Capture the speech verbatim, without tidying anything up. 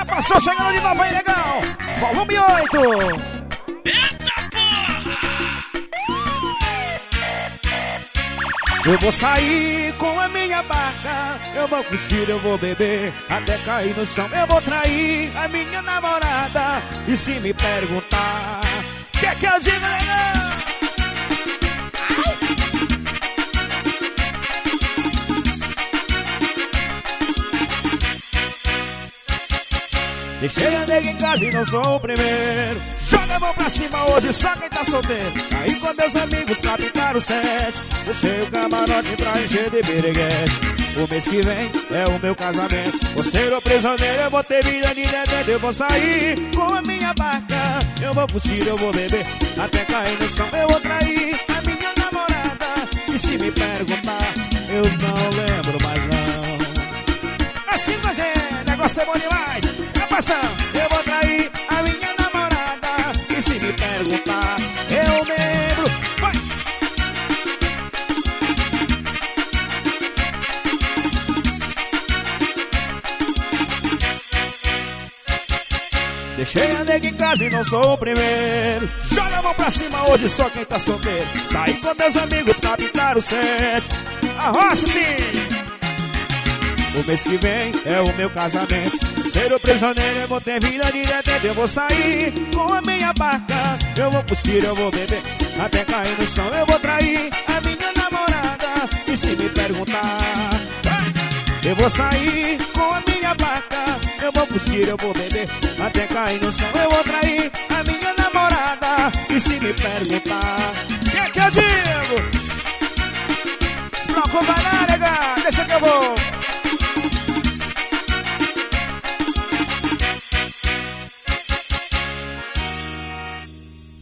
Participação chegando de novo aí, legal. Volume oito. Eita porra! Eu vou sair com a minha barca, eu vou curtir, eu vou beber, até cair no chão. Eu vou trair a minha namorada, e se me perguntar, que é que eu digo, legal? Deixei a nega em casa e não sou o primeiro. Joga a mão pra cima hoje, só quem tá solteiro. Aí com meus amigos pra pintar o sete. Deixei o camarote pra encher de bereguete. O mês que vem é o meu casamento. Vou ser o prisioneiro, eu vou ter vida de detento. Eu vou sair com a minha barca, eu vou curtir, eu vou beber, até cair no chão. Eu vou trair a minha namorada, e se me perguntar, eu não lembro mais não. Assim com a gente, negócio é bom demais. Eu vou trair a minha namorada, e se me perguntar, eu lembro. Vai! Deixei a nega em casa e não sou o primeiro. Joga a mão pra cima hoje, só quem tá solteiro. Saí com meus amigos pra pintar o set. Arrocha sim! O mês que vem é o meu casamento. Ser o prisioneiro, eu vou ter vida de detento. Eu vou sair com a minha barca, eu vou curtir, eu vou beber, até cair no chão. Eu vou trair a minha namorada, e se me perguntar, eu vou sair com a minha barca, eu vou curtir, eu vou beber, até cair no chão. Eu vou trair a minha namorada, e se me perguntar, o que é que eu digo? Se preocupa não, nega, deixa que eu vou.